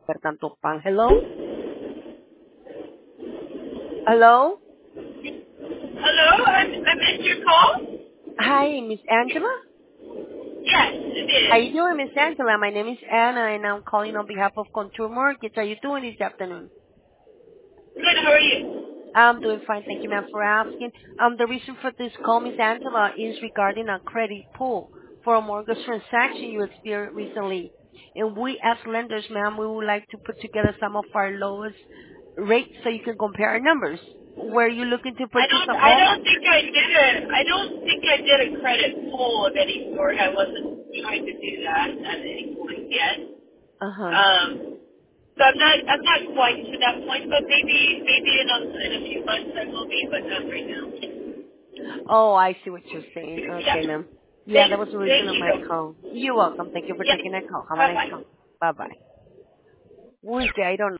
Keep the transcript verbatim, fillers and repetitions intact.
per tanto pan. Hello? Hello? Hello, I, I missed your call? Hi, Miss Angela? Yes, it How you is. doing, Miss Angela? My name is Anna, and I'm calling on behalf of Contour Mortgage. How you doing this afternoon? Good, how are you? I'm doing fine. Thank you, ma'am, for asking. Um, the reason for this call, Miss Angela, is regarding a credit pull for a mortgage transaction you experienced recently. And we, as lenders, ma'am, we would like to put together some of our lowest rates so you can compare our numbers. Were you looking to I purchase don't a I home? don't think I did a I don't think I did a credit pull of any sort. I wasn't trying to do that at any point yet. Uh-huh. Um so I'm not I'm not quite to that point, but maybe maybe in a in a few months I will be, but not right now. Oh, I see what you're saying. Yeah. Okay, ma'am. Yeah, that Thank was the reason thank of my you. call. You're welcome. Thank you for Yeah. taking that call. Have a Bye nice bye. call. Bye-bye. Uy, que I don't